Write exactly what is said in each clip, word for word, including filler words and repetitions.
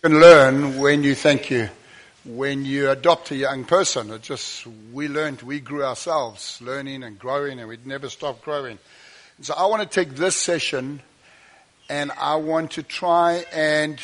can learn when you thank you. When you adopt a young person, it just, we learned, we grew ourselves, learning and growing, and we'd never stop growing. So I want to take this session and I want to try and,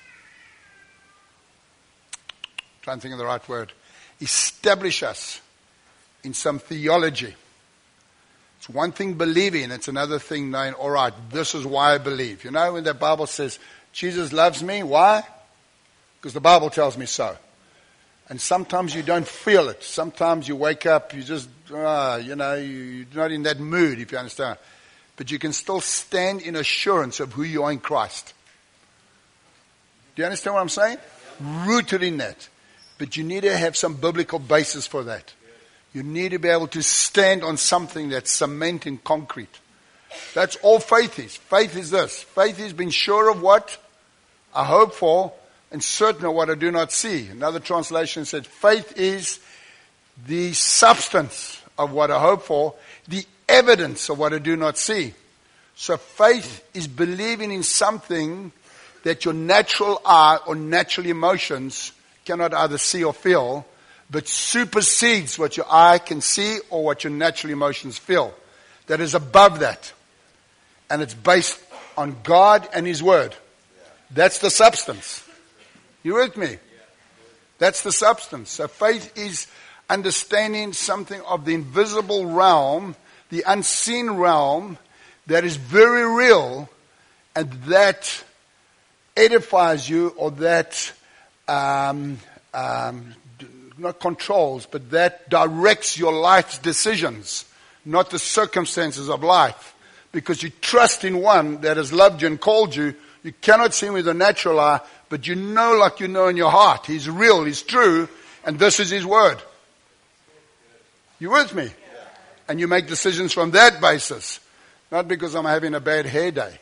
try and think of the right word, establish us in some theology. It's one thing believing, it's another thing knowing, all right, this is why I believe. You know, when the Bible says, Jesus loves me, why? Because the Bible tells me so. And sometimes you don't feel it. Sometimes you wake up, you just, uh, you know, you're not in that mood, if you understand. But you can still stand in assurance of who you are in Christ. Do you understand what I'm saying? Rooted in that. But you need to have some biblical basis for that. You need to be able to stand on something that's cement and concrete. That's all faith is. Faith is this. Faith is being sure of what I hope for and certain of what I do not see. Another translation said, faith is the substance of what I hope for, the evidence of what I do not see. So faith is believing in something that your natural eye or natural emotions cannot either see or feel, but supersedes what your eye can see or what your natural emotions feel. That is above that. And it's based on God and His Word. That's the substance. You with me? That's the substance. So faith is understanding something of the invisible realm, the unseen realm, that is very real, and that edifies you, or that um, um, not controls, but that directs your life's decisions, not the circumstances of life. Because you trust in one that has loved you and called you. You cannot see him with the natural eye, but you know like you know in your heart. He's real, He's true, and this is His Word. You with me? And you make decisions from that basis. Not because I'm having a bad hair day.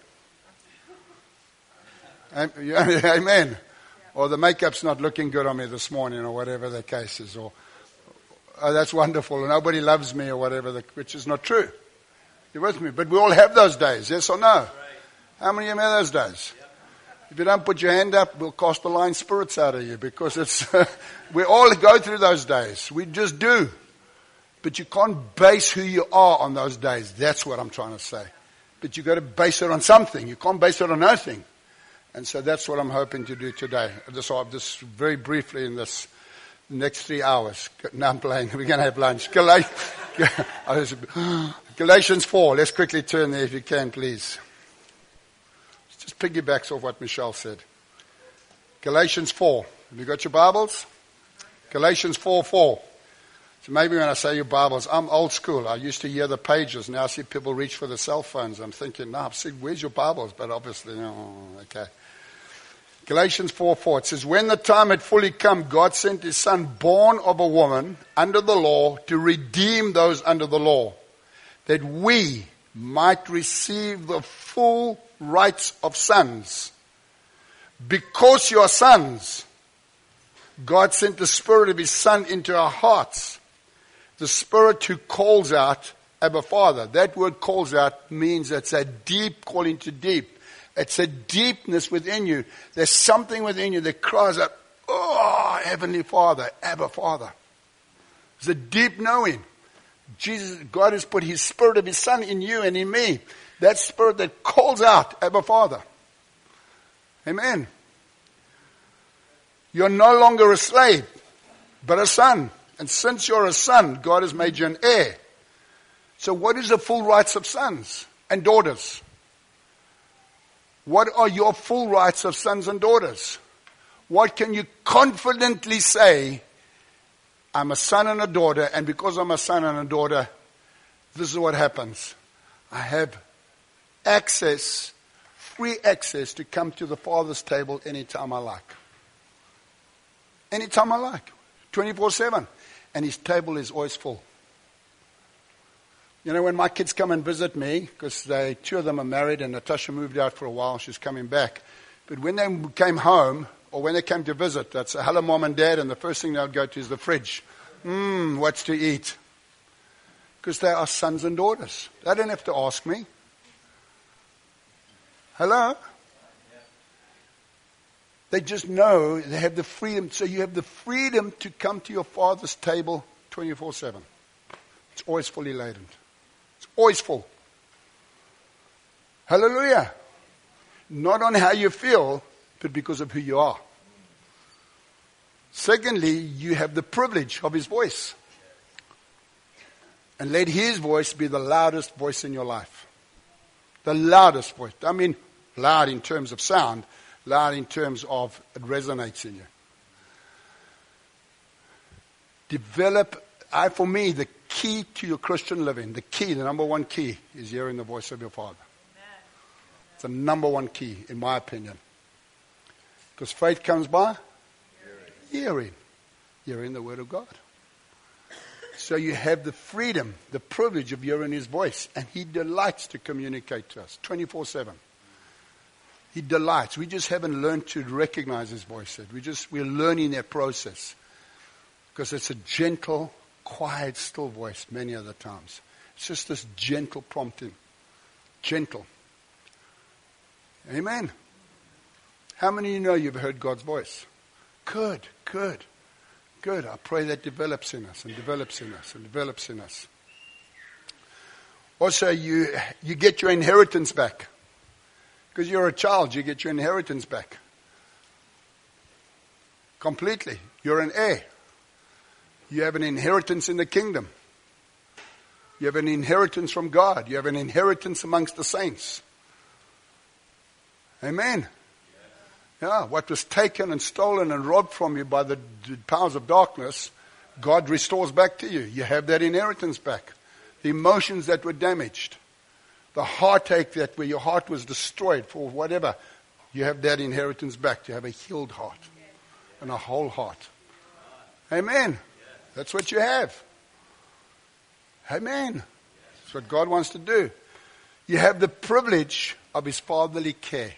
Amen. Or the makeup's not looking good on me this morning, or whatever the case is. Or, oh, that's wonderful, nobody loves me, or whatever, the, which is not true. You're with me? But we all have those days, yes or no? How many of you have those days? If you don't put your hand up, we'll cast the lying spirits out of you, because it's we all go through those days. We just do. But you can't base who you are on those days. That's what I'm trying to say. But you've got to base it on something. You can't base it on nothing. And so that's what I'm hoping to do today. So just very briefly in this next three hours. Now I'm playing. We're going to have lunch. Galatians four. Let's quickly turn there if you can, please. Just piggybacks off what Michelle said. Galatians four. Have you got your Bibles? Galatians four four. So maybe when I say your Bibles, I'm old school. I used to hear the pages. Now I see people reach for the cell phones. I'm thinking, no, I've said, where's your Bibles? But obviously, no, okay. Galatians four four. It says, when the time had fully come, God sent His Son, born of a woman, under the law, to redeem those under the law, that we might receive the full rights of sons. Because you are sons, God sent the Spirit of His Son into our hearts. The Spirit who calls out, Abba Father. That word calls out means it's a deep calling to deep. It's a deepness within you. There's something within you that cries out, oh, Heavenly Father, Abba Father. It's a deep knowing. Jesus, God has put His Spirit of His Son in you and in me. That Spirit that calls out, Abba Father. Amen. You're no longer a slave, but a son. And since you're a son, God has made you an heir. So what is the full rights of sons and daughters? What are your full rights of sons and daughters? What can you confidently say? I'm a son and a daughter, and because I'm a son and a daughter, this is what happens. I have access, free access to come to the Father's table anytime I like. Anytime I like. twenty-four seven. And His table is always full. You know, when my kids come and visit me, because they two of them are married and Natasha moved out for a while, she's coming back. But when they came home, or when they came to visit, they'd say, hello, Mom and Dad, and the first thing they would go to is the fridge. Mmm, what's to eat? Because they are sons and daughters. They don't have to ask me. Hello? They just know they have the freedom. So you have the freedom to come to your Father's table twenty-four seven. It's always fully laden. It's always full. Hallelujah. Not on how you feel, but because of who you are. Secondly, you have the privilege of His voice. And let His voice be the loudest voice in your life. The loudest voice. I mean, loud in terms of sound, loud in terms of it resonates in you. Develop, I, for me, the key to your Christian living, the key, the number one key, is hearing the voice of your Father. Amen. It's the number one key, in my opinion. Because faith comes by hearing. Hearing. Hearing the Word of God. So you have the freedom, the privilege of hearing His voice. And He delights to communicate to us twenty-four seven. He delights. We just haven't learned to recognize His voice yet. We just, we're learning that process. Because it's a gentle, quiet, still voice many other times. It's just this gentle prompting. Gentle. Amen. How many of you know you've heard God's voice? Good, good. Good. I pray that develops in us and develops in us and develops in us. Also, you you get your inheritance back. Because you're a child, you get your inheritance back. Completely. You're an heir. You have an inheritance in the kingdom. You have an inheritance from God. You have an inheritance amongst the saints. Amen. Yeah, what was taken and stolen and robbed from you by the powers of darkness, God restores back to you. You have that inheritance back. The emotions that were damaged, the heartache that where your heart was destroyed for whatever, you have that inheritance back. You have a healed heart and a whole heart. Amen. That's what you have. Amen. That's what God wants to do. You have the privilege of His fatherly care.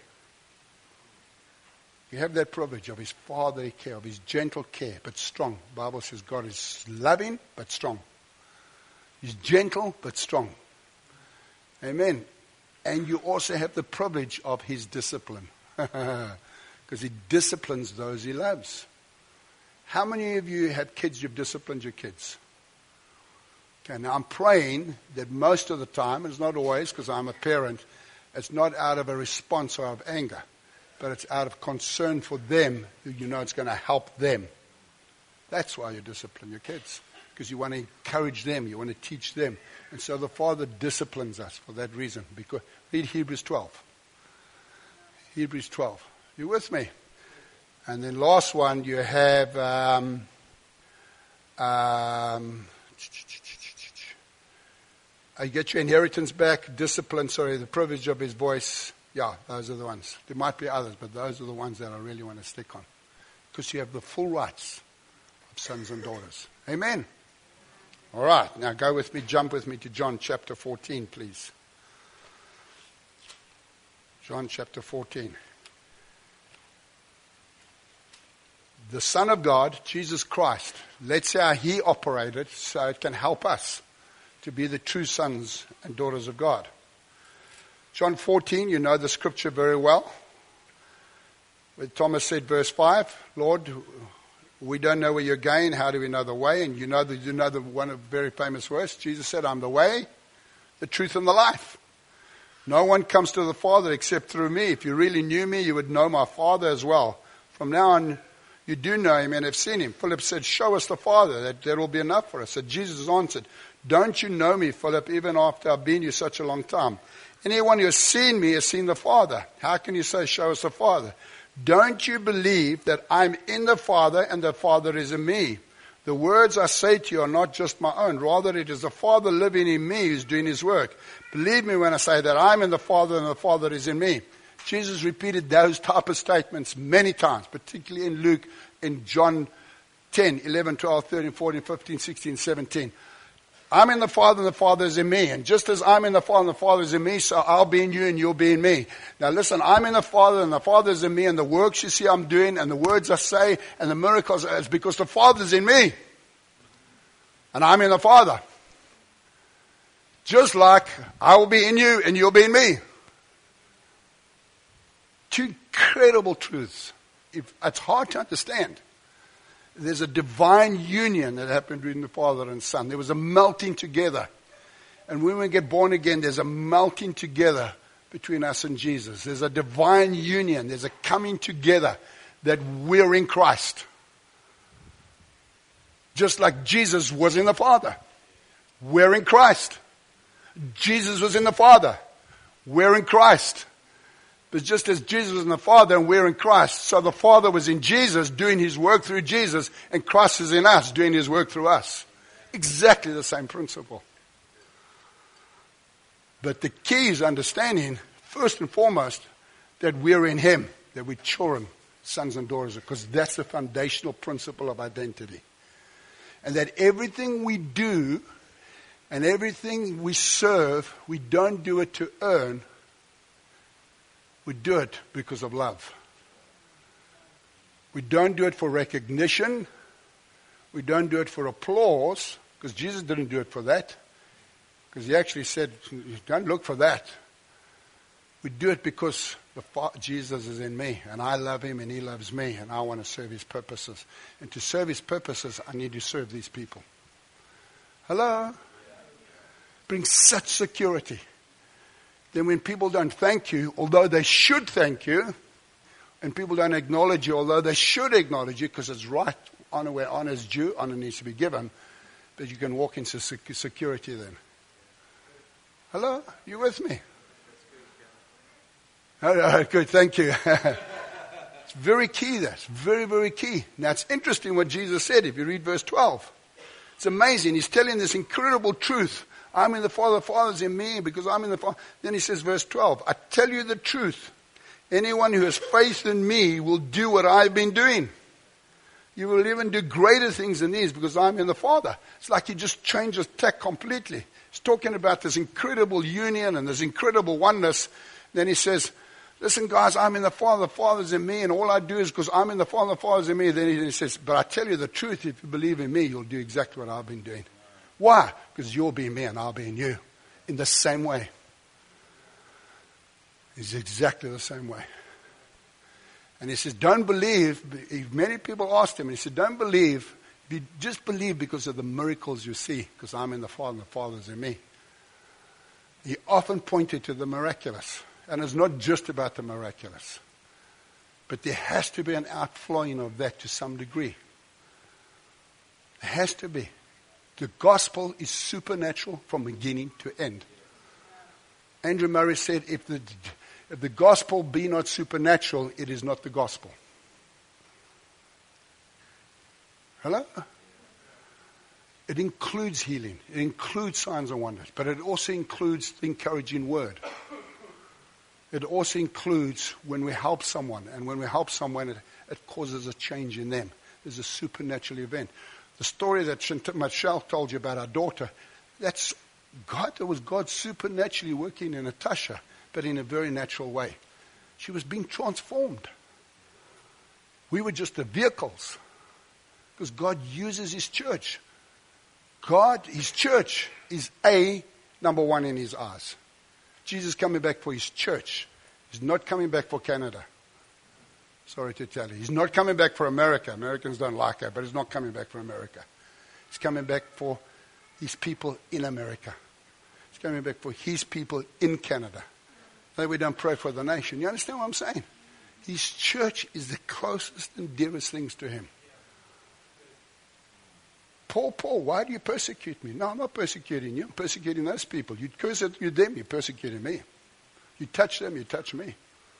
You have that privilege of His fatherly care, of His gentle care, but strong. The Bible says God is loving, but strong. He's gentle, but strong. Amen. And you also have the privilege of His discipline. Because He disciplines those He loves. How many of you have kids, you've disciplined your kids? Okay, now I'm praying that most of the time, and it's not always because I'm a parent, it's not out of a response or of anger. But it's out of concern for them, you know it's going to help them. That's why you discipline your kids. Because you want to encourage them, you want to teach them. And so the Father disciplines us for that reason. Because read Hebrews twelve. Hebrews twelve. You with me? And then last one, you have um, um, you get your inheritance back, discipline, sorry, the privilege of His voice. Yeah, those are the ones. There might be others, but those are the ones that I really want to stick on. Because you have the full rights of sons and daughters. Amen. All right, now go with me, jump with me to John chapter fourteen, please. John chapter fourteen. The Son of God, Jesus Christ, let's say how He operated so it can help us to be the true sons and daughters of God. John fourteen, you know the scripture very well. Where Thomas said, verse five, Lord, we don't know where you're going. How do we know the way? And you know the, you know the one of very famous verse. Jesus said, I'm the way, the truth, and the life. No one comes to the Father except through me. If you really knew me, you would know my Father as well. From now on, you do know Him and have seen Him. Philip said, show us the Father. That, that will be enough for us. So Jesus answered, don't you know me, Philip, even after I've been here such a long time? Anyone who has seen me has seen the Father. How can you say, show us the Father? Don't you believe that I'm in the Father and the Father is in me? The words I say to you are not just my own. Rather, it is the Father living in me who's doing His work. Believe me when I say that I'm in the Father and the Father is in me. Jesus repeated those type of statements many times, particularly in Luke, in John ten, eleven, twelve, thirteen, fourteen, fifteen, sixteen, seventeen. I'm in the Father and the Father is in me. And just as I'm in the Father and the Father is in me, so I'll be in you and you'll be in me. Now listen, I'm in the Father and the Father is in me, and the works you see I'm doing and the words I say and the miracles is because the Father's in me. And I'm in the Father. Just like I will be in you and you'll be in me. Two incredible truths. if, it's hard to understand. There's a divine union that happened between the Father and Son. There was a melting together. And when we get born again, there's a melting together between us and Jesus. There's a divine union. There's a coming together that we're in Christ. Just like Jesus was in the Father. We're in Christ. Jesus was in the Father. We're in Christ. But just as Jesus was in the Father and we're in Christ, so the Father was in Jesus doing his work through Jesus, and Christ is in us doing his work through us. Exactly the same principle. But the key is understanding, first and foremost, that we're in him, that we're children, sons and daughters, because that's the foundational principle of identity. And that everything we do and everything we serve, we don't do it to earn. We do it because of love. We don't do it for recognition. We don't do it for applause, because Jesus didn't do it for that. Because he actually said, don't look for that. We do it because the Father, Jesus is in me, and I love him, and he loves me, and I want to serve his purposes. And to serve his purposes, I need to serve these people. Hello? Brings such security. Then when people don't thank you, although they should thank you, and people don't acknowledge you, although they should acknowledge you, because it's right, honor where honor is due, honor needs to be given, but you can walk into security then. Hello? You with me? Oh, good, thank you. It's very key, that's very, very key. Now it's interesting what Jesus said if you read verse twelve. It's amazing. He's telling this incredible truth. I'm in the Father, the Father's in me, because I'm in the Father. Then he says, verse twelve, I tell you the truth. Anyone who has faith in me will do what I've been doing. You will even do greater things than these, because I'm in the Father. It's like he just changes tack completely. He's talking about this incredible union and this incredible oneness. Then he says, listen guys, I'm in the Father, the Father's in me, and all I do is because I'm in the Father, the Father's in me. Then he says, but I tell you the truth, if you believe in me, you'll do exactly what I've been doing. Why? Because you'll be in me and I'll be in you. In the same way. It's exactly the same way. And he says, don't believe. Many people asked him, and he said, don't believe. You just believe because of the miracles you see, because I'm in the Father and the Father's in me. He often pointed to the miraculous. And it's not just about the miraculous. But there has to be an outflowing of that to some degree. There has to be. The gospel is supernatural from beginning to end. Andrew Murray said, if the, if the gospel be not supernatural, it is not the gospel. Hello? It includes healing. It includes signs and wonders. But it also includes the encouraging word. It also includes when we help someone. And when we help someone, it, it causes a change in them. There's a supernatural event. The story that Michelle told you about our daughter, that's God. That was God supernaturally working in Natasha, but in a very natural way. She was being transformed. We were just the vehicles. Because God uses his church. God, his church, is a number one in his eyes. Jesus is coming back for his church. He's not coming back for Canada. Sorry to tell you. He's not coming back for America. Americans don't like that, but he's not coming back for America. He's coming back for his people in America. He's coming back for his people in Canada. That we don't pray for the nation. You understand what I'm saying? His church is the closest and dearest things to him. Paul, Paul, why do you persecute me? No, I'm not persecuting you. I'm persecuting those people. You curse at you them, you're persecuting me. You touch them, you touch me.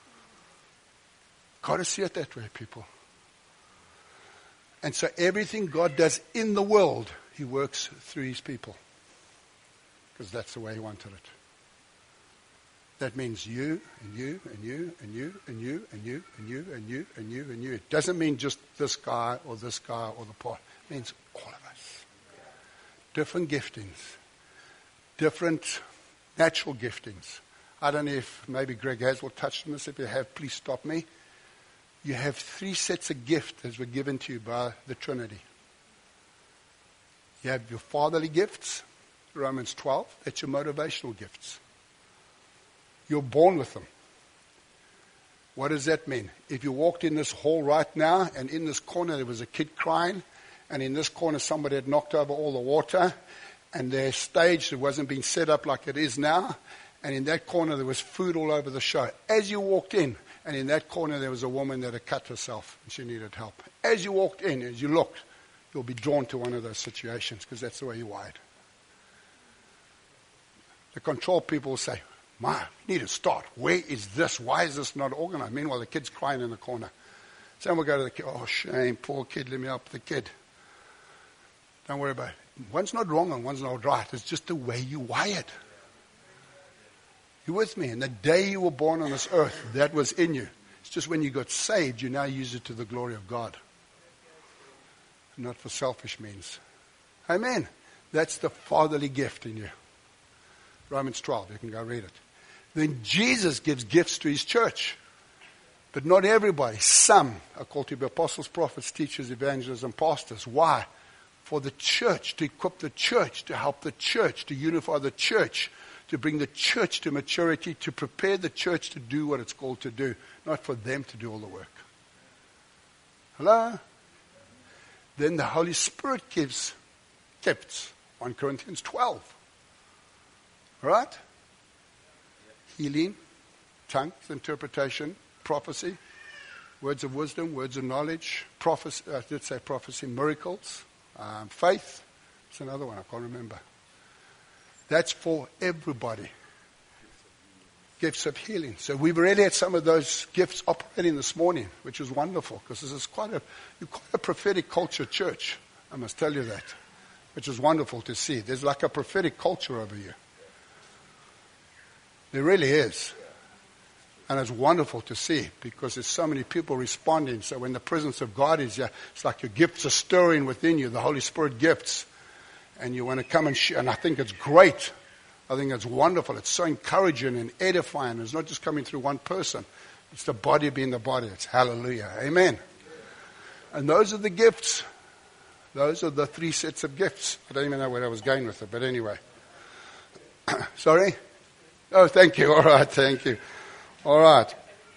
Got to see it that way, people. And so everything God does in the world, he works through his people. Because that's the way he wanted it. That means you, and you, and you, and you, and you, and you, and you, and you, and you, and you. It doesn't mean just this guy, or this guy, or the part. It means all of us. Different giftings. Different natural giftings. I don't know if maybe Greg Haswell touched on this. If you have, please stop me. You have three sets of gifts that were given to you by the Trinity. You have your fatherly gifts, Romans twelve. That's your motivational gifts. You're born with them. What does that mean? If you walked in this hall right now, and in this corner there was a kid crying, and in this corner somebody had knocked over all the water, and their stage that wasn't being set up like it is now, and in that corner there was food all over the show. As you walked in, and in that corner there was a woman that had cut herself, and she needed help. As you walked in, as you looked, you'll be drawn to one of those situations, because that's the way you're wired. The control people will say, "Ma, we need to start. Where is this? Why is this not organized?" Meanwhile, the kid's crying in the corner. Someone will go to the kid, "Oh, shame, poor kid, let me help the kid." Don't worry about it. One's not wrong and one's not right. It's just the way you wired. You with me? And the day you were born on this earth, that was in you. It's just when you got saved, you now use it to the glory of God. Not for selfish means. Amen. That's the fatherly gift in you. Romans twelve, you can go read it. Then Jesus gives gifts to his church. But not everybody. Some are called to be apostles, prophets, teachers, evangelists, and pastors. Why? For the church, to equip the church, to help the church, to unify the church, to bring the church to maturity, to prepare the church to do what it's called to do, not for them to do all the work. Hello? Then the Holy Spirit gives gifts. First Corinthians twelve. Right? Healing, tongues, interpretation, prophecy, words of wisdom, words of knowledge, prophecy, I did say prophecy, miracles, um, faith. It's another one, I can't remember. That's for everybody. Gifts of healing. So we've already had some of those gifts operating this morning, which is wonderful, because this is quite a, you're quite a prophetic culture church. I must tell you that, which is wonderful to see. There's like a prophetic culture over here. There really is. And it's wonderful to see, because there's so many people responding. So when the presence of God is here, it's like your gifts are stirring within you, the Holy Spirit gifts. And you want to come and share. And I think it's great. I think it's wonderful. It's so encouraging and edifying. It's not just coming through one person. It's the body being the body. It's hallelujah. Amen. And those are the gifts. Those are the three sets of gifts. I don't even know where I was going with it, but anyway. Sorry? Oh, thank you. All right, thank you. All right.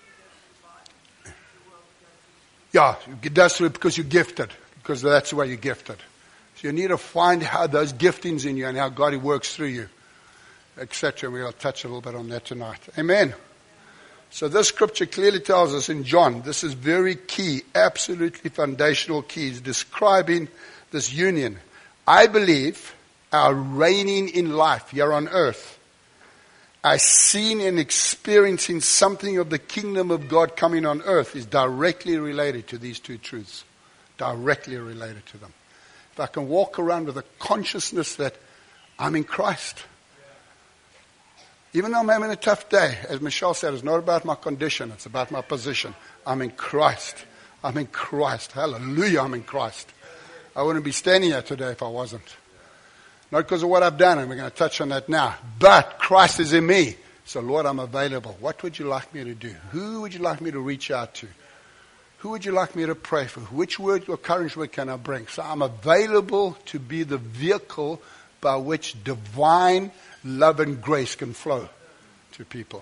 Yeah, it does through because you're gifted. Because that's the way you're gifted. So you need to find how those giftings in you and how God works through you, et cetera. We'll touch a little bit on that tonight. Amen. So this scripture clearly tells us in John, this is very key, absolutely foundational keys, describing this union. I believe our reigning in life here on earth, our seeing and experiencing something of the kingdom of God coming on earth is directly related to these two truths. Directly related to them. If I can walk around with a consciousness that I'm in Christ. Even though I'm having a tough day, as Michelle said, it's not about my condition, it's about my position. I'm in Christ. I'm in Christ. Hallelujah, I'm in Christ. I wouldn't be standing here today if I wasn't. Not because of what I've done, and we're going to touch on that now. But Christ is in me. So, Lord, I'm available. What would you like me to do? Who would you like me to reach out to? Who would you like me to pray for? Which word or courage word can I bring? So I'm available to be the vehicle by which divine love and grace can flow to people.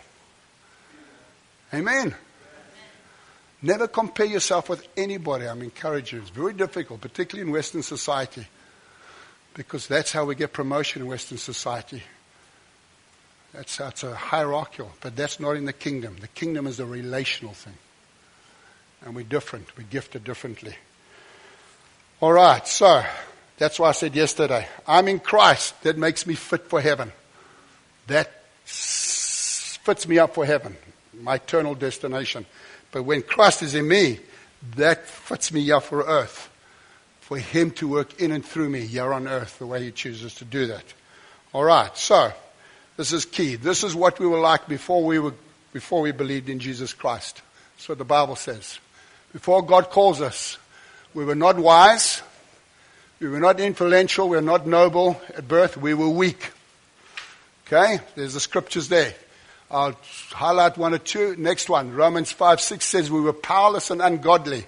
Amen. Never compare yourself with anybody. I'm encouraging you. It's very difficult, particularly in Western society, because that's how we get promotion in Western society. That's how it's a hierarchical, but that's not in the kingdom. The kingdom is a relational thing. And we're different. We're gifted differently. All right, so that's why I said yesterday, I'm in Christ. That makes me fit for heaven. That fits me up for heaven, my eternal destination. But when Christ is in me, that fits me up for earth, for him to work in and through me here on earth the way he chooses to do that. All right, so this is key. This is what we were like before we were before we believed in Jesus Christ. That's what the Bible says. Before God calls us, we were not wise, we were not influential, we were not noble at birth, we were weak. Okay, there's the scriptures there. I'll highlight one or two. Next one, Romans five six says we were powerless and ungodly.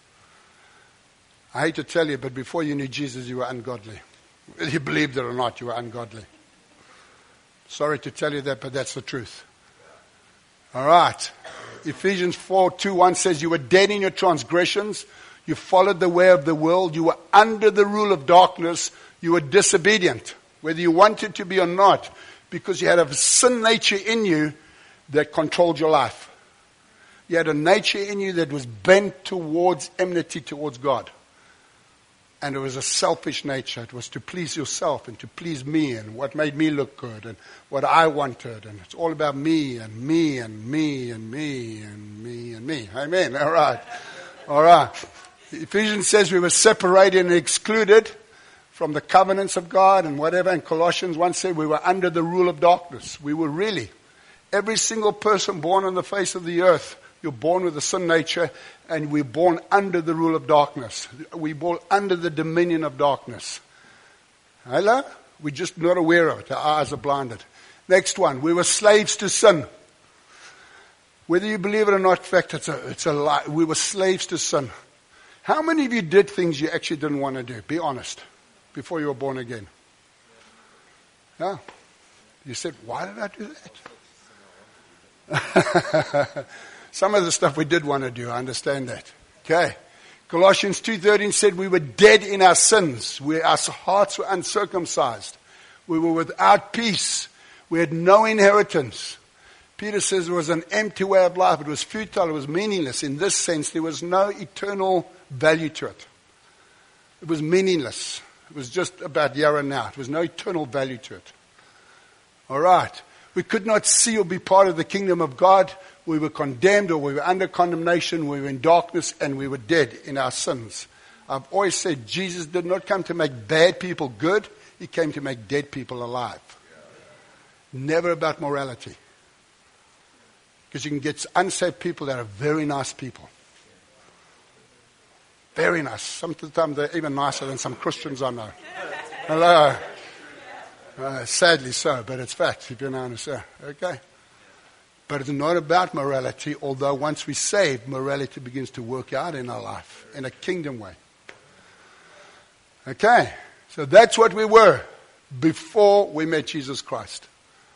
I hate to tell you, but before you knew Jesus, you were ungodly. Whether you believed it or not, you were ungodly. Sorry to tell you that, but that's the truth. All right. Ephesians four, two, one says, you were dead in your transgressions. You followed the way of the world. You were under the rule of darkness. You were disobedient, whether you wanted to be or not, because you had a sin nature in you that controlled your life. You had a nature in you that was bent towards enmity towards God. And it was a selfish nature. It was to please yourself and to please me and what made me look good and what I wanted. And it's all about me and me and me and me and me and me. Amen. All right. All right. Ephesians says we were separated and excluded from the covenants of God and whatever. And Colossians one said we were under the rule of darkness. We were really. Every single person born on the face of the earth, you're born with a sin nature, and we're born under the rule of darkness. We're born under the dominion of darkness. Hello? We're just not aware of it. Our eyes are blinded. Next one. We were slaves to sin. Whether you believe it or not, in fact, it's a, it's a lie. We were slaves to sin. How many of you did things you actually didn't want to do? Be honest. Before you were born again. Yeah. You said, why did I do that? Some of the stuff we did want to do, I understand that. Okay. Colossians two thirteen said we were dead in our sins. We, our hearts were uncircumcised. We were without peace. We had no inheritance. Peter says it was an empty way of life. It was futile. It was meaningless. In this sense, there was no eternal value to it. It was meaningless. It was just about here and now. There was no eternal value to it. All right. We could not see or be part of the kingdom of God. We were condemned or we were under condemnation. We were in darkness and we were dead in our sins. I've always said Jesus did not come to make bad people good. He came to make dead people alive. Never about morality. Because you can get unsaved people that are very nice people. Very nice. Sometimes they're even nicer than some Christians I know. Hello. Uh, sadly so, but it's fact, if you know what I'm saying. Okay? But it's not about morality, although once we're saved, morality begins to work out in our life, in a kingdom way. Okay? So that's what we were before we met Jesus Christ.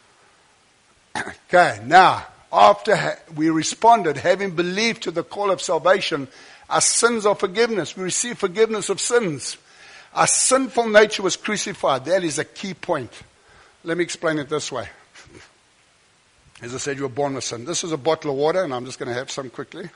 Okay, now, after ha- we responded, having believed to the call of salvation, our sins are forgiveness. We receive forgiveness of sins. Our sinful nature was crucified. That is a key point. Let me explain it this way. As I said, you were born with sin. This is a bottle of water, and I'm just going to have some quickly.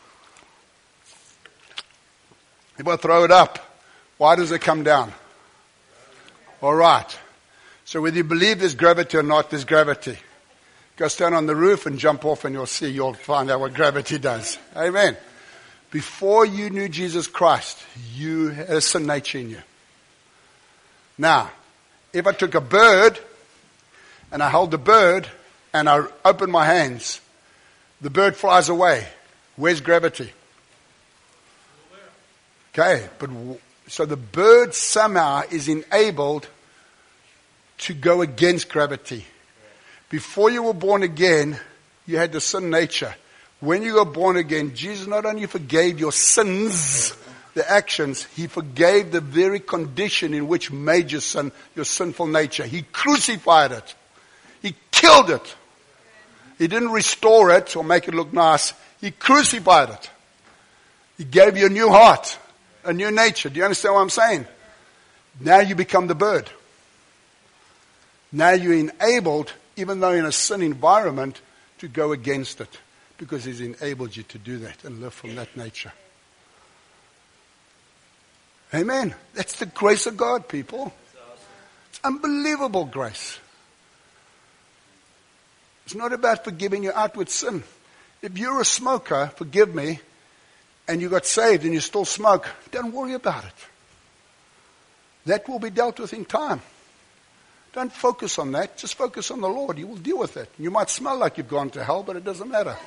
If I throw it up, why does it come down? All right. So whether you believe there's gravity or not, there's gravity. Go stand on the roof and jump off, and you'll see, you'll find out what gravity does. Amen. Before you knew Jesus Christ, you had a sin nature in you. Now, if I took a bird and I held the bird and I opened my hands, the bird flies away. Where's gravity? Okay, but so the bird somehow is enabled to go against gravity. Before you were born again, you had the sin nature. When you got born again, Jesus not only forgave your sins, the actions, he forgave the very condition in which made your sin, your sinful nature. He crucified it. He killed it. He didn't restore it or make it look nice. He crucified it. He gave you a new heart, a new nature. Do you understand what I'm saying? Now you become the bird. Now you're enabled, even though in a sin environment, to go against it. Because he's enabled you to do that and live from that nature. Amen. That's the grace of God, people. It's unbelievable grace. It's not about forgiving your outward sin. If you're a smoker, forgive me, and you got saved and you still smoke, don't worry about it. That will be dealt with in time. Don't focus on that. Just focus on the Lord. You will deal with it. You might smell like you've gone to hell, but it doesn't matter.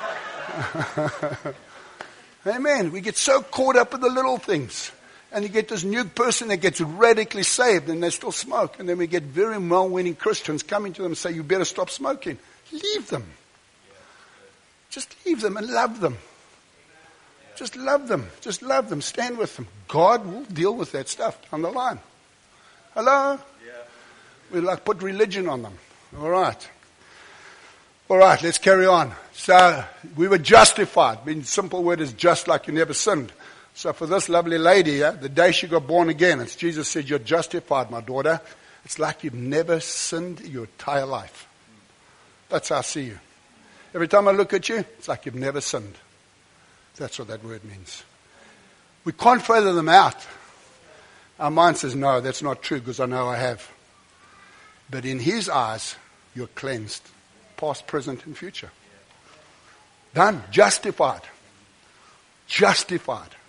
Amen. We get so caught up in the little things. And you get this new person that gets radically saved and they still smoke. And then we get very well-meaning Christians coming to them and say, you better stop smoking. Leave them. Just leave them and love them. Just love them. Just love them. Stand with them. God will deal with that stuff on the line. Hello? We like put religion on them. All right. All right, let's carry on. So we were justified. The simple word is just, like you never sinned. So for this lovely lady, yeah, the day she got born again, it's Jesus said, you're justified, my daughter. It's like you've never sinned your entire life. That's how I see you. Every time I look at you, it's like you've never sinned. That's what that word means. We can't further them out. Our mind says, no, that's not true because I know I have. But in his eyes, you're cleansed. Past, present, and future. Done. Justified. Justified.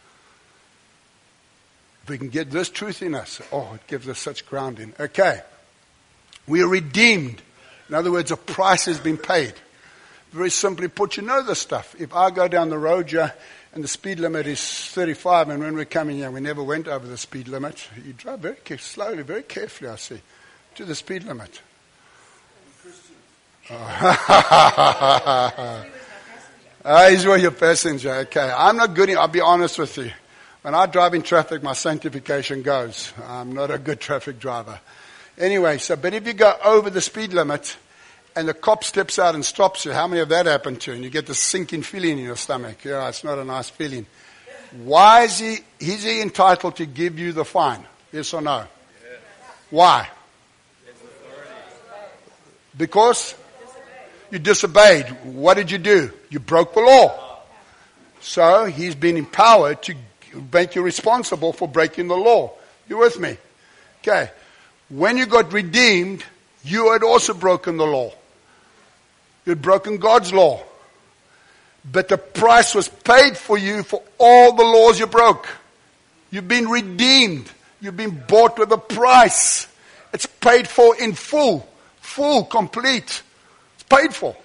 If we can get this truth in us, oh, it gives us such grounding. Okay. We are redeemed. In other words, a price has been paid. Very simply put, you know this stuff. If I go down the road here and the speed limit is thirty-five, and when we're coming here, we never went over the speed limit. You drive very slowly, very carefully, I see, to the speed limit. Oh. uh, he's your passenger. Okay. I'm not good. I'll be honest with you. When I drive in traffic, my sanctification goes. I'm not a good traffic driver. Anyway, so, but if you go over the speed limit and the cop steps out and stops you, how many of that happened to you? And you get this sinking feeling in your stomach. Yeah, it's not a nice feeling. Why is he, is he entitled to give you the fine? Yes or no? Yes. Why? Because you disobeyed. What did you do? You broke the law. So he's been empowered to make you responsible for breaking the law. You with me? Okay. When you got redeemed, you had also broken the law. You had broken God's law. But the price was paid for you for all the laws you broke. You've been redeemed. You've been bought with a price. It's paid for in full. Full, complete. It's paid for.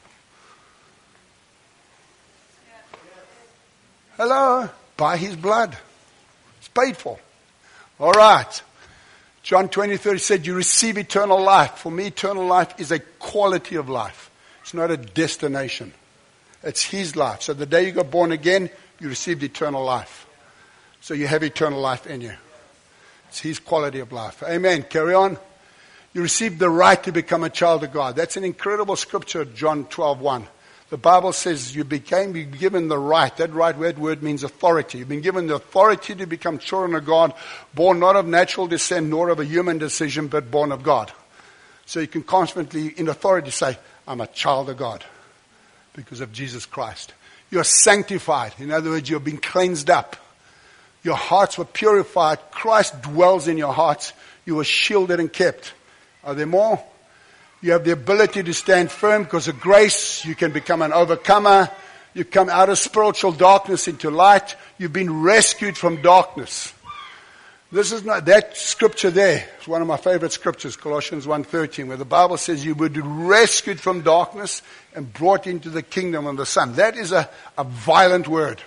Hello? By his blood. It's paid for. All right. John twenty, thirty said, you receive eternal life. For me, eternal life is a quality of life. It's not a destination. It's his life. So the day you got born again, you received eternal life. So you have eternal life in you. It's his quality of life. Amen. Carry on. You received the right to become a child of God. That's an incredible scripture, John twelve one. The Bible says you became you given the right. That right word, word means authority. You've been given the authority to become children of God, born not of natural descent nor of a human decision, but born of God. So you can constantly, in authority, say, I'm a child of God because of Jesus Christ. You're sanctified. In other words, you've been cleansed up. Your hearts were purified. Christ dwells in your hearts. You were shielded and kept. Are there more? You have the ability to stand firm because of grace. You can become an overcomer. You come out of spiritual darkness into light. You've been rescued from darkness. This is not, that scripture there is one of my favorite scriptures, Colossians one thirteen, where the Bible says you were rescued from darkness and brought into the kingdom of the Son. That is a, a violent word.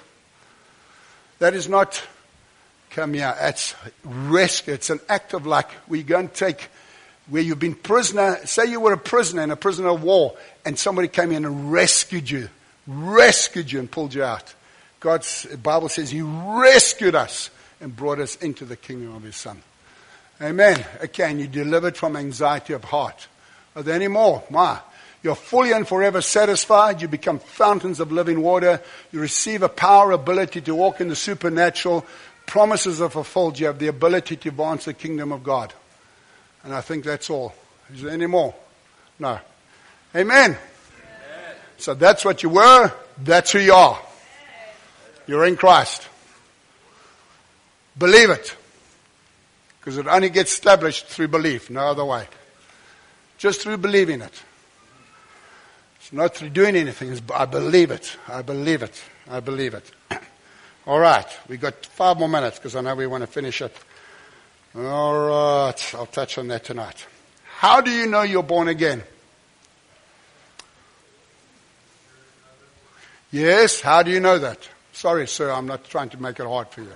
That is not, come here, it's rescue. It's an act of like, we go and take, where you've been prisoner, say you were a prisoner in a prisoner of war, and somebody came in and rescued you, rescued you and pulled you out. God's Bible says he rescued us and brought us into the kingdom of his Son. Amen. Okay, and you delivered from anxiety of heart. Are there any more? Ma, you're fully and forever satisfied. You become fountains of living water. You receive a power, ability to walk in the supernatural. Promises are fulfilled. You have the ability to advance the kingdom of God. And I think that's all. Is there any more? No. Amen. Amen. So that's what you were. That's who you are. You're in Christ. Believe it. Because it only gets established through belief. No other way. Just through believing it. It's not through doing anything. It's, I believe it. I believe it. I believe it. All right. We've got five more minutes because I know we want to finish it. All right, I'll touch on that tonight. How do you know you're born again? Yes, how do you know that? Sorry, sir, I'm not trying to make it hard for you.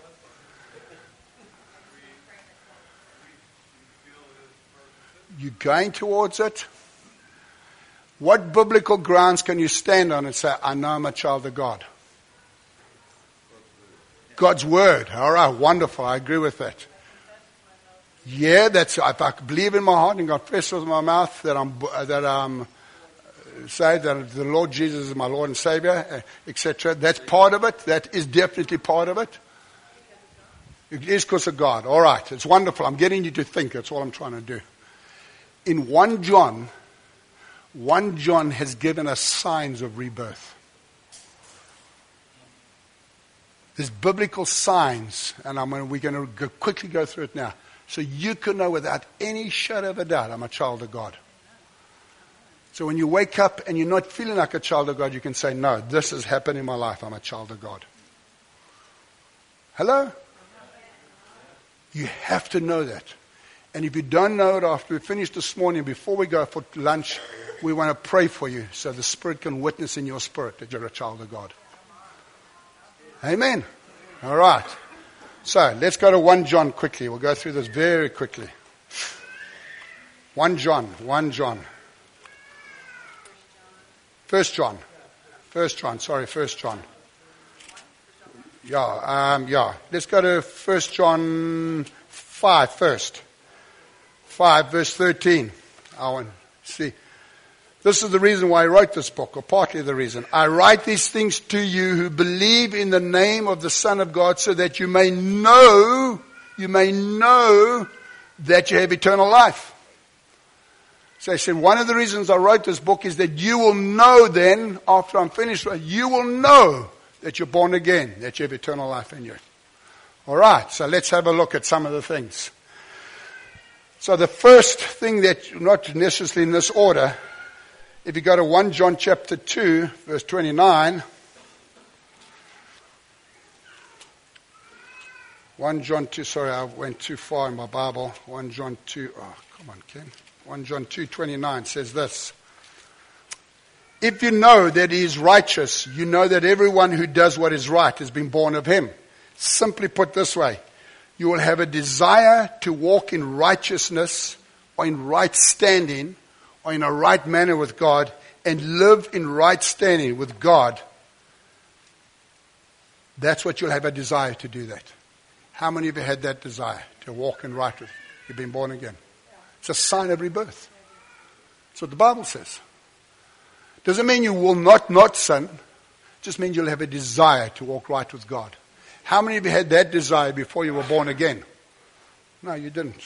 You're going towards it? What biblical grounds can you stand on and say, I know I'm a child of God? God's word. All right, wonderful. I agree with that. Yeah, that's, if I believe in my heart and confess with my mouth that I'm, that I'm, say that the Lord Jesus is my Lord and Savior, uh, et cetera. That's part of it. That is definitely part of it. It is because of God. All right. It's wonderful. I'm getting you to think. That's all I'm trying to do. In First John, First John has given us signs of rebirth. There's biblical signs, and I'm gonna, we're going to go quickly go through it now. So you can know without any shadow of a doubt, I'm a child of God. So when you wake up and you're not feeling like a child of God, you can say, no, this has happened in my life. I'm a child of God. Hello? You have to know that. And if you don't know it after we finish this morning, before we go for lunch, we want to pray for you so the Spirit can witness in your spirit that you're a child of God. Amen. All right. So let's go to First John quickly. We'll go through this very quickly. First John. First John. First John. First John. Sorry, First John. Yeah, um, yeah. Let's go to First John five first. five, verse thirteen. I want to see. This is the reason why I wrote this book, or partly the reason. I write these things to you who believe in the name of the Son of God, so that you may know, you may know that you have eternal life. So I said, one of the reasons I wrote this book is that you will know then, after I'm finished, you will know that you're born again, that you have eternal life in you. All right, so let's have a look at some of the things. So the first thing that, not necessarily in this order, if you go to First John chapter two, verse twenty-nine. First John two, sorry, I went too far in my Bible. First John two, oh, come on, Ken. First John two twenty-nine says this. If you know that he is righteous, you know that everyone who does what is right has been born of him. Simply put this way, you will have a desire to walk in righteousness or in right standing or in a right manner with God and live in right standing with God. That's what you'll have a desire to do that. How many of you had that desire to walk in right with? You've been born again. It's a sign of rebirth. That's what the Bible says. Doesn't mean you will not not sin. It just means you'll have a desire to walk right with God. How many of you had that desire before you were born again? No, you didn't.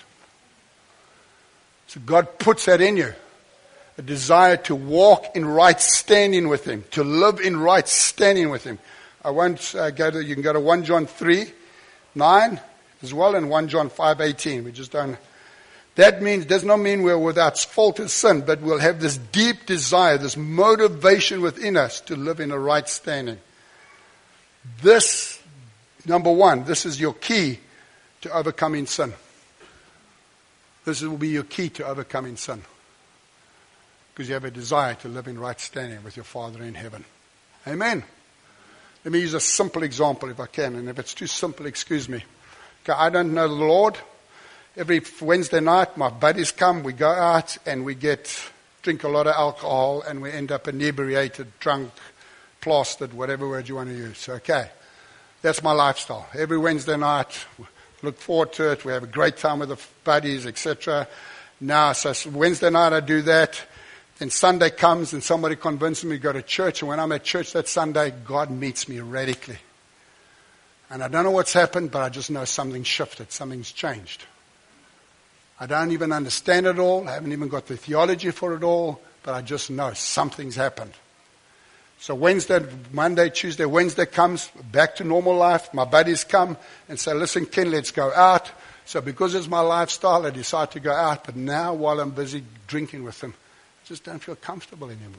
So God puts that in you. A desire to walk in right standing with him. To live in right standing with him. I won't uh, go to, you can go to First John three, nine as well, and First John five, eighteen. We just don't. That means, does not mean we're without fault or sin, but we'll have this deep desire, this motivation within us to live in a right standing. This, number one, this is your key to overcoming sin. This will be your key to overcoming sin. Because you have a desire to live in right standing with your Father in heaven. Amen. Let me use a simple example if I can, and if it's too simple, excuse me. Okay, I don't know the Lord. Every Wednesday night, my buddies come, we go out and we get, drink a lot of alcohol and we end up inebriated, drunk, plastered, whatever word you want to use. Okay. That's my lifestyle. Every Wednesday night, look forward to it. We have a great time with the buddies, et cetera. Now, so Wednesday night I do that. Then Sunday comes and somebody convinces me to go to church. And when I'm at church that Sunday, God meets me radically. And I don't know what's happened, but I just know something's shifted. Something's changed. I don't even understand it all. I haven't even got the theology for it all. But I just know something's happened. So Wednesday, Monday, Tuesday, Wednesday comes, back to normal life. My buddies come and say, listen, Ken, let's go out. So because it's my lifestyle, I decide to go out. But now while I'm busy drinking with them, I just don't feel comfortable anymore.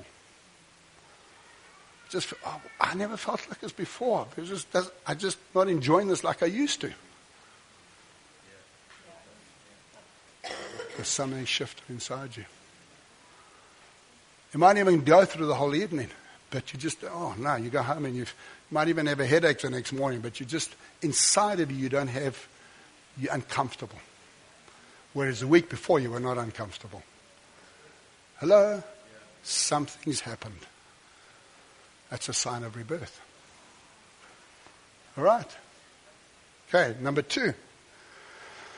Just, oh, I never felt like this before. It just does, I'm just not enjoying this like I used to. There's something shifted inside you. You might even go through the whole evening, but you just, oh no, you go home and you've, you might even have a headache the next morning, but you just, inside of you, you don't have, you're uncomfortable. Whereas the week before you were not uncomfortable. Hello? Something's happened. That's a sign of rebirth. All right. Okay, number two.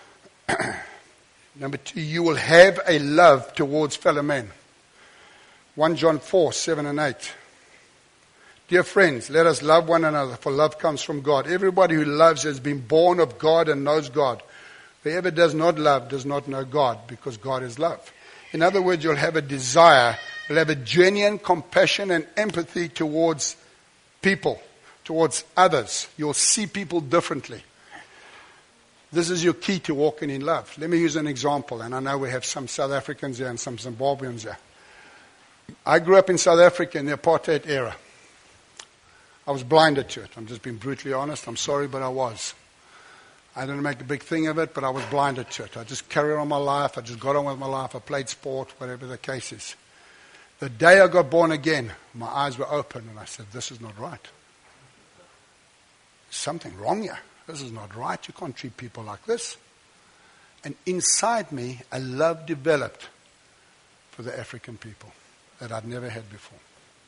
Number two, you will have a love towards fellow men. First John four, seven and eight. Dear friends, let us love one another, for love comes from God. Everybody who loves has been born of God and knows God. Whoever does not love does not know God, because God is love. In other words, you'll have a desire, you'll have a genuine compassion and empathy towards people, towards others. You'll see people differently. This is your key to walking in love. Let me use an example, and I know we have some South Africans here and some Zimbabweans here. I grew up in South Africa in the apartheid era. I was blinded to it. I'm just being brutally honest. I'm sorry, but I was. I didn't make a big thing of it, but I was blinded to it. I just carried on my life. I just got on with my life. I played sport, whatever the case is. The day I got born again, my eyes were open, and I said, this is not right. There's something wrong here. This is not right. You can't treat people like this. And inside me, a love developed for the African people that I'd never had before.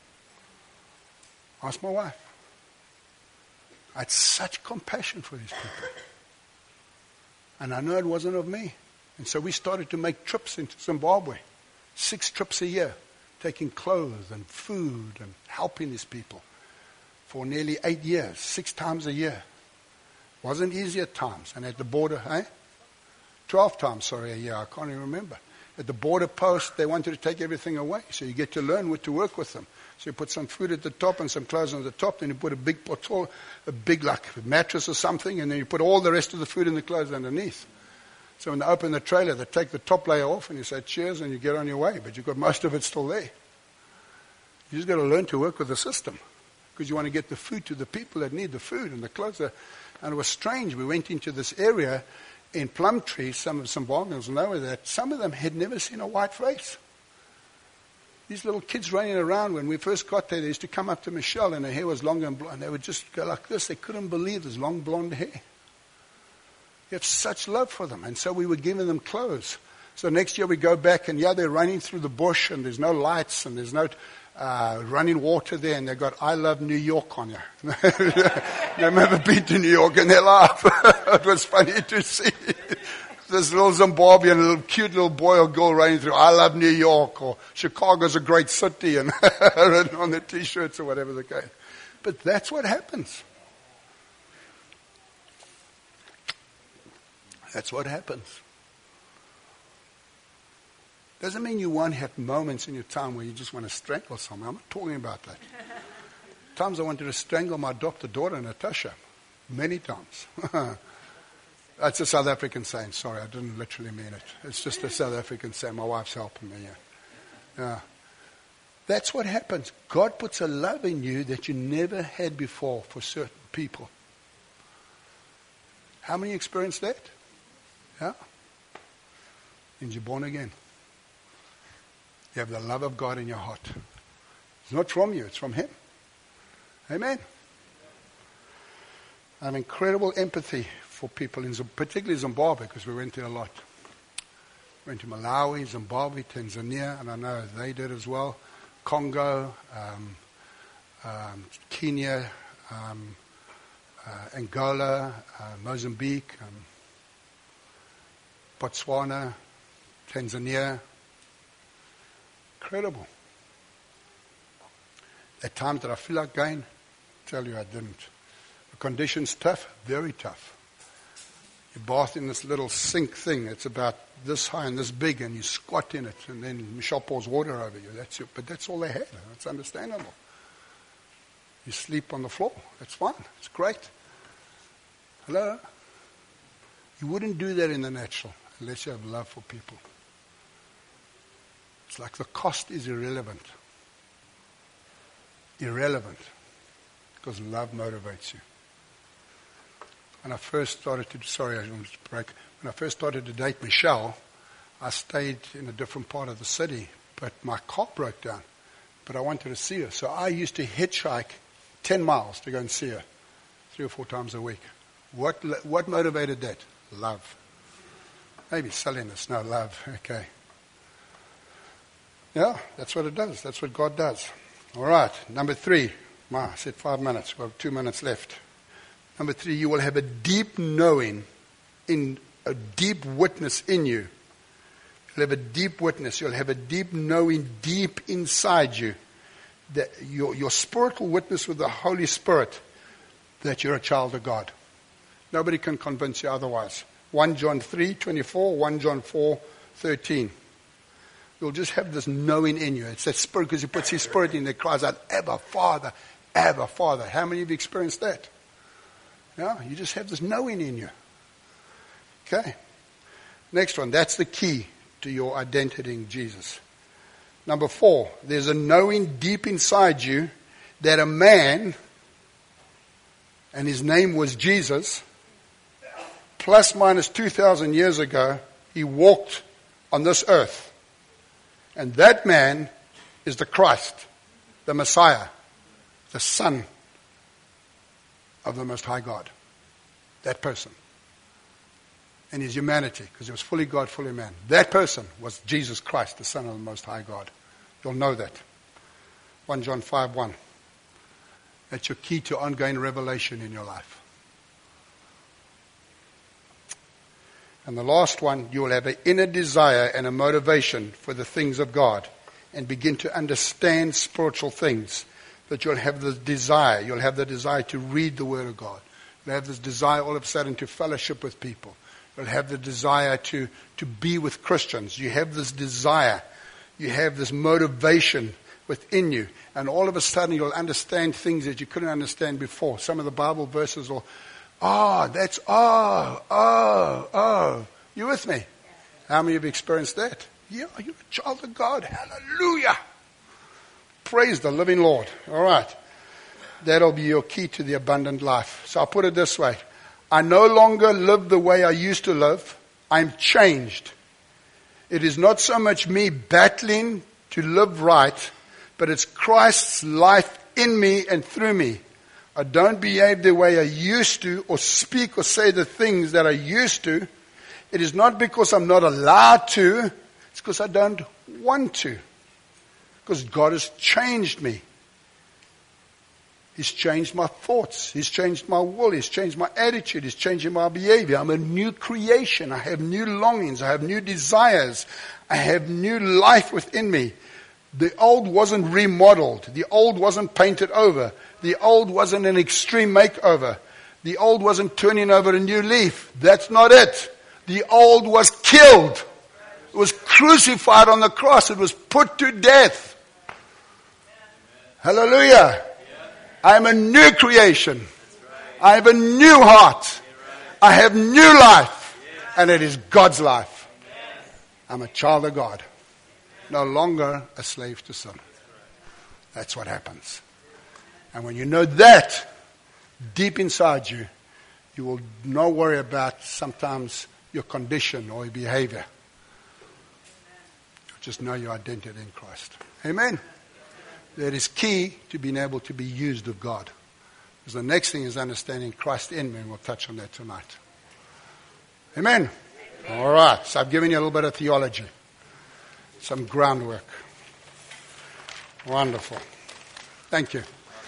Ask my wife. I had such compassion for these people. And I know it wasn't of me. And so we started to make trips into Zimbabwe. Six trips a year. Taking clothes and food and helping these people. For nearly eight years. Six times a year. Wasn't easy at times. And at the border, eh? Twelve times, sorry, a year. I can't even remember. At the border post, they wanted to take everything away. So you get to learn what to work with them. So you put some food at the top and some clothes on the top, then you put a big bottle, a big like mattress or something, and then you put all the rest of the food and the clothes underneath. So when they open the trailer, they take the top layer off and you say cheers and you get on your way, but you've got most of it still there. You just got to learn to work with the system because you want to get the food to the people that need the food and the clothes. Are, and it was strange. We went into this area in Plumtree, some of some Zimbabweans know that some of them had never seen a white face. These little kids running around, when we first got there, they used to come up to Michelle and her hair was long and blonde. They would just go like this. They couldn't believe this long blonde hair. You have such love for them. And so we were giving them clothes. So next year we go back and yeah, they're running through the bush and there's no lights and there's no uh, running water there. And they've got I Love New York on you. They've never been to New York and they laugh. It was funny to see. This little Zimbabwean, little cute little boy or girl running through, I love New York, or Chicago's a great city, and written on the T-shirts or whatever the case. But that's what happens. That's what happens. Doesn't mean you won't have moments in your time where you just want to strangle someone. I'm not talking about that. Times I wanted to strangle my adopted daughter, Natasha. Many times. That's a South African saying. Sorry, I didn't literally mean it. It's just a South African saying. My wife's helping me here. Yeah. That's what happens. God puts a love in you that you never had before for certain people. How many experienced that? Yeah. And you're born again. You have the love of God in your heart. It's not from you, it's from Him. Amen. I have incredible empathy for people, in particularly Zimbabwe, because we went there a lot. Went to Malawi, Zimbabwe, Tanzania, and I know they did as well. Congo, um, um, Kenya, um, uh, Angola, uh, Mozambique, um, Botswana, Tanzania. Incredible. At times that I feel like going, tell you I didn't. The conditions tough, very tough. You bath in this little sink thing. It's about this high and this big, and you squat in it, and then Michelle pours water over you. That's it. But that's all they had. It's understandable. You sleep on the floor. That's fine. It's great. Hello? You wouldn't do that in the natural unless you have love for people. It's like the cost is irrelevant. Irrelevant. Because love motivates you. When I first started to, sorry, I want to break. When I first started to date Michelle, I stayed in a different part of the city, but my car broke down. But I wanted to see her. So I used to hitchhike ten miles to go and see her three or four times a week. What, what motivated that? Love. Maybe silliness, no, love. Okay. Yeah, that's what it does. That's what God does. All right, number three. Wow, I said five minutes. We have two minutes left. Number three, you will have a deep knowing, in a deep witness in you You'll have a deep witness. You'll have a deep knowing deep inside you. That your, your spiritual witness with the Holy Spirit that you're a child of God. Nobody can convince you otherwise. First John three twenty-four, First John four thirteen. You'll just have this knowing in you. It's that spirit, because he puts his spirit in there, cries out, Abba, Father, Abba, Father. How many of you experienced that? Yeah, you just have this knowing in you. Okay. Next one. That's the key to your identity in Jesus. Number four, there's a knowing deep inside you that a man, and his name was Jesus, plus minus two thousand years ago, he walked on this earth. And that man is the Christ, the Messiah, the Son of the Most High God. That person. And his humanity, because he was fully God, fully man. That person was Jesus Christ, the Son of the Most High God. You'll know that. First John five one. That's your key to ongoing revelation in your life. And the last one, you will have an inner desire and a motivation for the things of God and begin to understand spiritual things. That you'll have the desire. You'll have the desire to read the Word of God. You'll have this desire all of a sudden to fellowship with people. You'll have the desire to, to be with Christians. You have this desire. You have this motivation within you. And all of a sudden you'll understand things that you couldn't understand before. Some of the Bible verses will, oh, that's, oh, oh, oh. You with me? How many of you have experienced that? Yeah, you're a child of God. Hallelujah. Praise the living Lord. All right. That'll be your key to the abundant life. So I'll put it this way. I no longer live the way I used to live. I'm changed. It is not so much me battling to live right, but it's Christ's life in me and through me. I don't behave the way I used to or speak or say the things that I used to. It is not because I'm not allowed to. It's because I don't want to. Because God has changed me. He's changed my thoughts. He's changed my will. He's changed my attitude. He's changing my behavior. I'm a new creation. I have new longings. I have new desires. I have new life within me. The old wasn't remodeled. The old wasn't painted over. The old wasn't an extreme makeover. The old wasn't turning over a new leaf. That's not it. The old was killed. It was crucified on the cross. It was put to death. Hallelujah. I am a new creation. I have a new heart. I have new life. And it is God's life. I'm a child of God. No longer a slave to sin. That's what happens. And when you know that deep inside you, you will not worry about sometimes your condition or your behavior. You just know your identity in Christ. Amen. That is key to being able to be used of God. Because the next thing is understanding Christ in me, and we'll touch on that tonight. Amen. All right. So I've given you a little bit of theology. Some groundwork. Wonderful. Thank you.